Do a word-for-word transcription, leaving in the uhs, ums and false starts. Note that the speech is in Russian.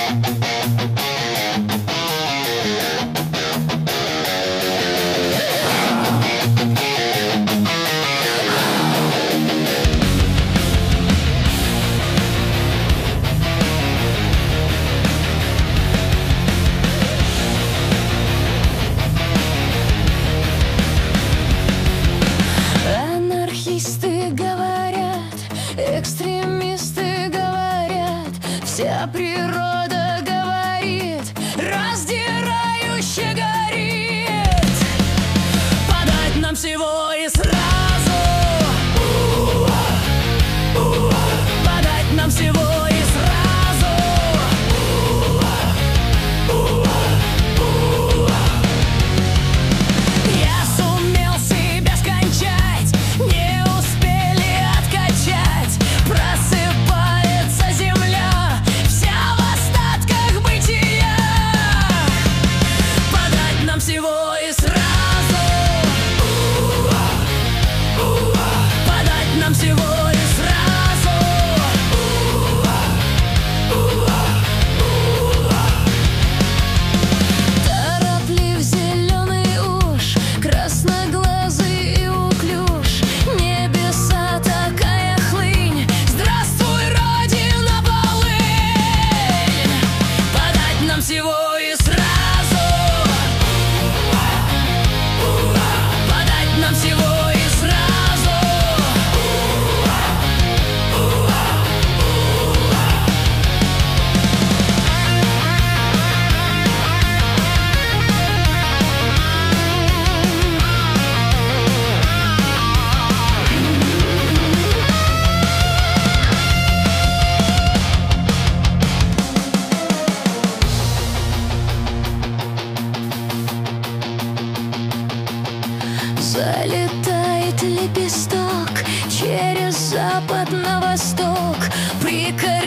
Анархисты говорят, экстремисты говорят, вся природа говорит, раздирающе горит. Подать нам всего и сразу, подать нам всего и сразу. Я сумел себя скончать, не успели откачать. Просыпается земля, вся в остатках бытия. Подать нам всего и сразу, подать нам всего и сразу. Тороплив зеленый уж, красноглазый и уклюж, небеса такая хлынь, здравствуй, Родина, полынь. Подать нам всего и сразу, подать нам всего и сразу. Залетает лепесток через запад на восток, прикрывает